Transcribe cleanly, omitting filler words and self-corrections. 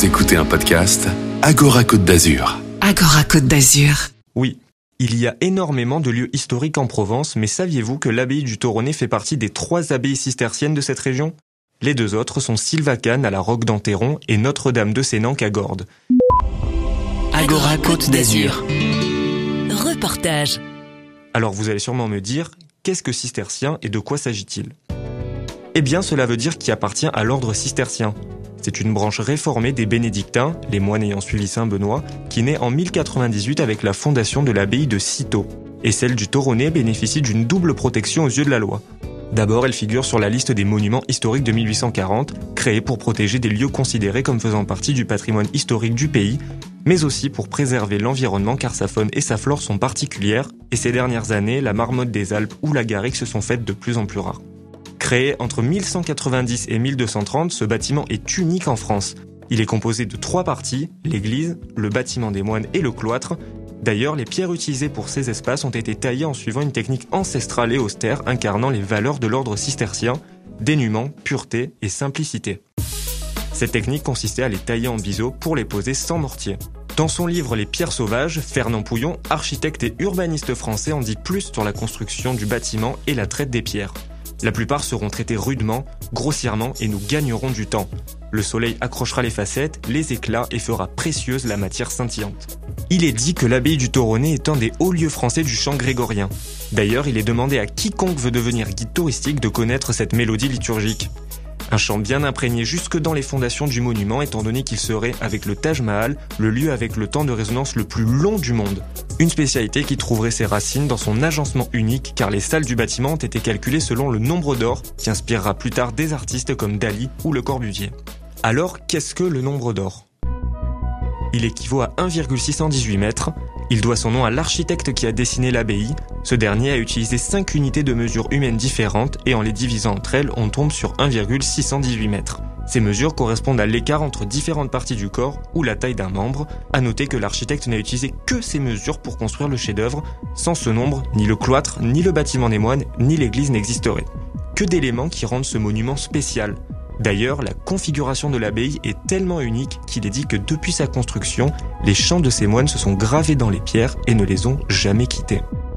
Vous écoutez un podcast Agora Côte d'Azur. Agora Côte d'Azur. Oui, il y a énormément de lieux historiques en Provence, mais saviez-vous que l'abbaye du Torronnet fait partie des 3 abbayes cisterciennes de cette région ? Les 2 autres sont Sylvacane à la Roque d'Enterron et Notre-Dame de Sénanque à Gordes. Agora Côte d'Azur. Reportage. Alors vous allez sûrement me dire, qu'est-ce que cistercien et de quoi s'agit-il ? Eh bien, cela veut dire qu'il appartient à l'ordre cistercien. C'est une branche réformée des bénédictins, les moines ayant suivi saint Benoît, qui naît en 1098 avec la fondation de l'abbaye de Cîteaux. Et celle du Torronnet bénéficie d'une double protection aux yeux de la loi. D'abord, elle figure sur la liste des monuments historiques de 1840, créés pour protéger des lieux considérés comme faisant partie du patrimoine historique du pays, mais aussi pour préserver l'environnement car sa faune et sa flore sont particulières, et ces dernières années, la marmotte des Alpes ou la garrigue se sont faites de plus en plus rares. Créé entre 1190 et 1230, ce bâtiment est unique en France. Il est composé de 3 parties, l'église, le bâtiment des moines et le cloître. D'ailleurs, les pierres utilisées pour ces espaces ont été taillées en suivant une technique ancestrale et austère incarnant les valeurs de l'ordre cistercien, dénuement, pureté et simplicité. Cette technique consistait à les tailler en biseau pour les poser sans mortier. Dans son livre Les pierres sauvages, Fernand Pouillon, architecte et urbaniste français, en dit plus sur la construction du bâtiment et la traite des pierres. La plupart seront traités rudement, grossièrement et nous gagnerons du temps. Le soleil accrochera les facettes, les éclats et fera précieuse la matière scintillante. Il est dit que l'abbaye du Torronnet est un des hauts lieux français du chant grégorien. D'ailleurs, il est demandé à quiconque veut devenir guide touristique de connaître cette mélodie liturgique. Un chant bien imprégné jusque dans les fondations du monument étant donné qu'il serait, avec le Taj Mahal, le lieu avec le temps de résonance le plus long du monde. Une spécialité qui trouverait ses racines dans son agencement unique car les salles du bâtiment ont été calculées selon le nombre d'or qui inspirera plus tard des artistes comme Dali ou Le Corbusier. Alors, qu'est-ce que le nombre d'or ? Il équivaut à 1,618 mètres. Il doit son nom à l'architecte qui a dessiné l'abbaye. Ce dernier a utilisé 5 unités de mesure humaines différentes et en les divisant entre elles, on tombe sur 1,618 mètres. Ces mesures correspondent à l'écart entre différentes parties du corps ou la taille d'un membre. À noter que l'architecte n'a utilisé que ces mesures pour construire le chef-d'œuvre. Sans ce nombre, ni le cloître, ni le bâtiment des moines, ni l'église n'existeraient. Que d'éléments qui rendent ce monument spécial. D'ailleurs, la configuration de l'abbaye est tellement unique qu'il est dit que depuis sa construction, les chants de ces moines se sont gravés dans les pierres et ne les ont jamais quittés.